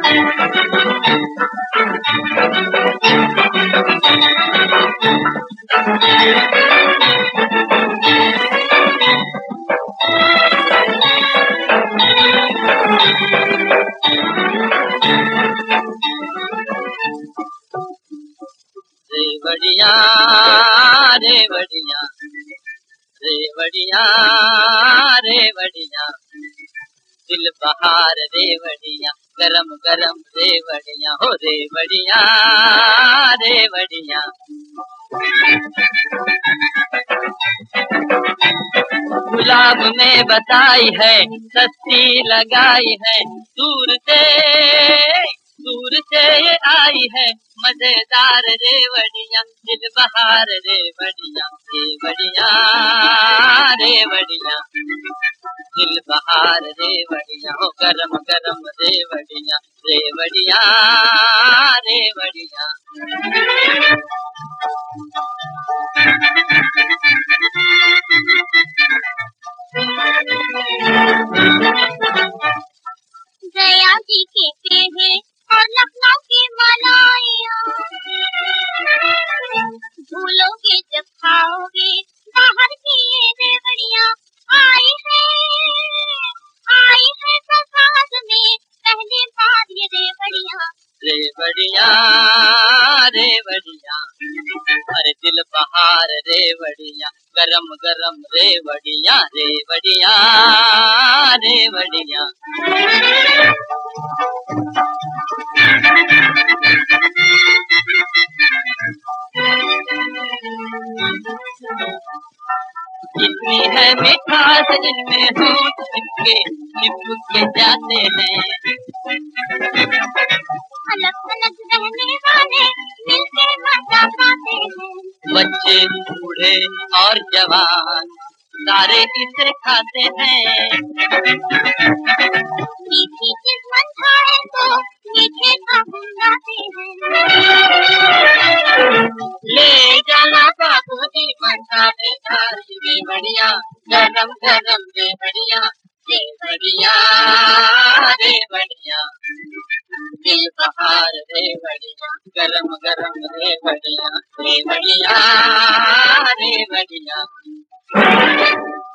रेवड़िया रेवड़िया रेवड़िया रेवड़िया, दिल बहार रेवड़िया, गरम गरम रेवड़िया हो रेवड़िया रेवड़िया। गुलाब में बताई है, सस्ती लगाई है, दूर से ये आई है, मजेदार रेवड़िया, दिल बहार रेवड़िया, रेवड़िया रेवड़िया, दिल बहार रेवड़िया हो गरम गरम रेवड़िया, रेवड़िया रेवड़िया। गया जी के पेड़े और लखनऊ की मलाइयाँ, भूलोगे जब खाओगे बाहर की ये रेवड़ियाँ। आई है प्रसाद में पहले बार ये रेवड़ियाँ, रेवड़िया रेवड़िया, अरे दिल बहार रेवड़िया, गरम गरम रेवड़िया, रेवड़िया रेवड़िया। इतनी है मिठास इनमें, होंठ इनके चिपक के जाते हैं, अलग अलग रहने वाले मिलके मजा पाते हैं। बच्चे बूढ़े और जवान सारे इसे खाते हैं। मीठी चीज मन खाए तो मीठे का बुलाते हैं। ले जाना बाबूजी मठा में सारी रेवड़िया, गरम गरम रेवड़िया, रेवड़िया रेवड़िया, दिल बहार रेवड़िया, गरम गरम रेवड़िया, रेवड़िया रेवड़िया।